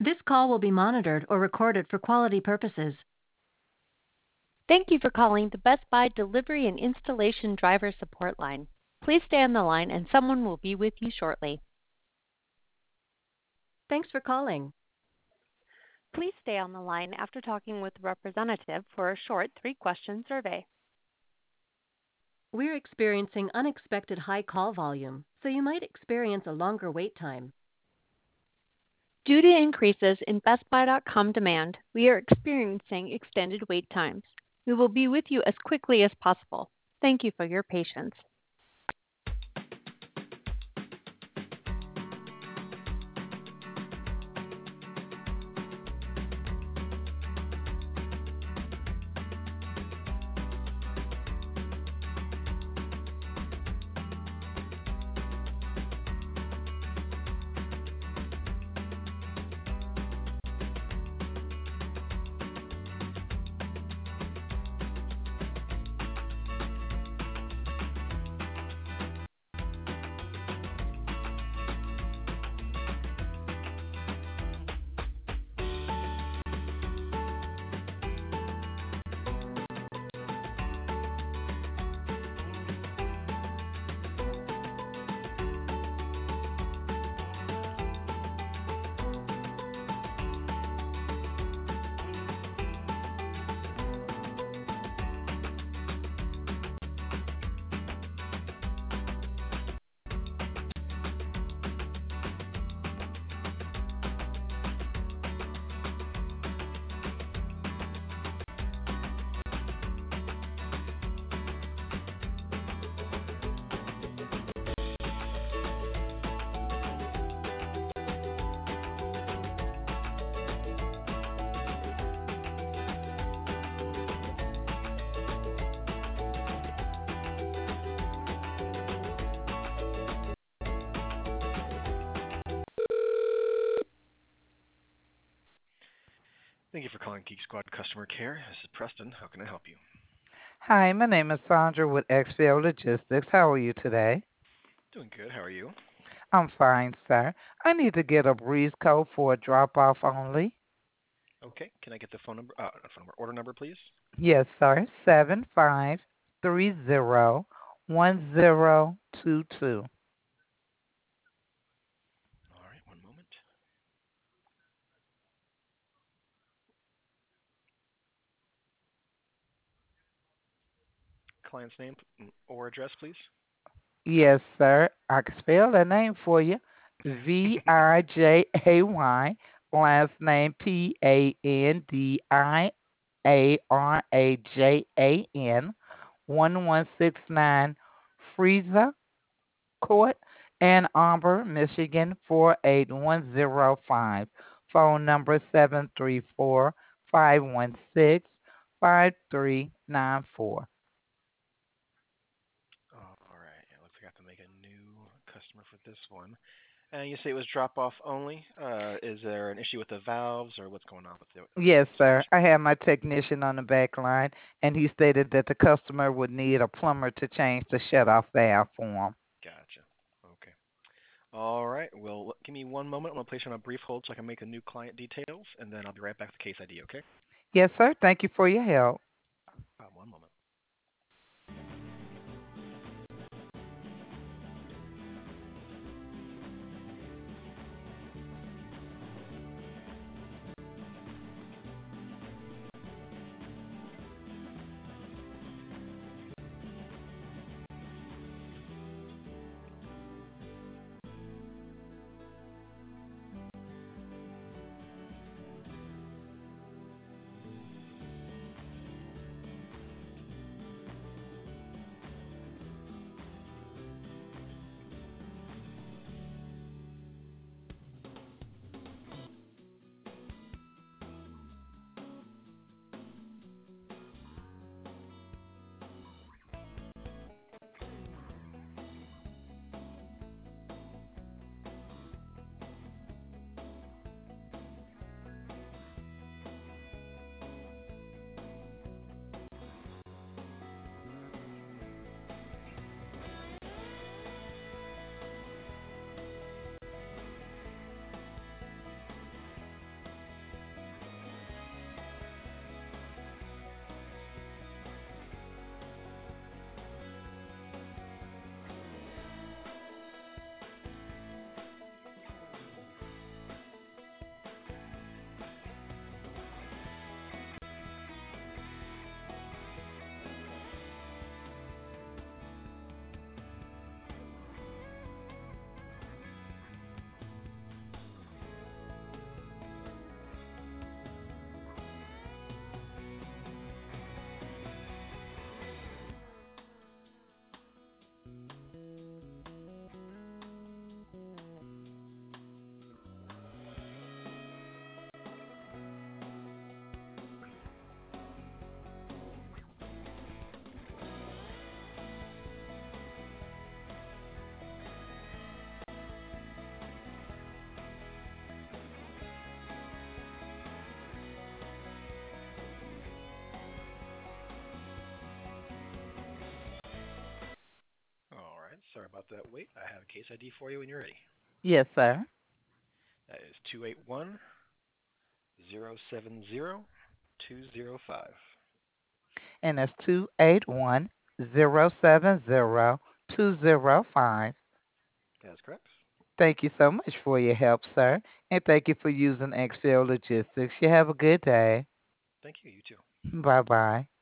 This call will be monitored or recorded for quality purposes. Thank you for calling the Best Buy Delivery and Installation Driver Support Line. Please stay on the line and someone will be with you shortly. Thanks for calling. Please stay on the line after talking with a representative for a short 3-question survey. We're experiencing unexpected high call volume, so you might experience a longer wait time. Due to increases in BestBuy.com demand, we are experiencing extended wait times. We will be with you as quickly as possible. Thank you for your patience. Thank you for calling Geek Squad Customer Care. This is Preston. How can I help you? Hi, my name is Sandra with XPO Logistics. How are you today? Doing good. How are you? I'm fine, sir. I need to get a breeze code for a drop off only. Okay. Can I get the order number, please? Yes, sir. 75301022. All right. One moment. Client's name or address, please. Yes, sir. I can spell that name for you. Vijay. Last name Pandiarajan. 1169 Frieza Court, Ann Arbor, Michigan 48105. Phone number 734-516-5394. All right. It looks like I have to make a new customer for this one. And you say it was drop off only. Is there an issue with the valves or what's going on with the Yes, sir. situation? I have my technician on the back line, and he stated that the customer would need a plumber to change the shutoff valve for him. Gotcha. Okay. All right. Well, give me one moment. I'm going to place you on a brief hold so I can make a new client details, and then I'll be right back with the case ID, okay? Yes, sir. Thank you for your help. One moment. Sorry about that wait. I have a case ID for you when you're ready. Yes, sir. That is 281-070-205. And that's 281-070-205. That's correct. Thank you so much for your help, sir. And thank you for using XL Logistics. You have a good day. Thank you. You too. Bye bye.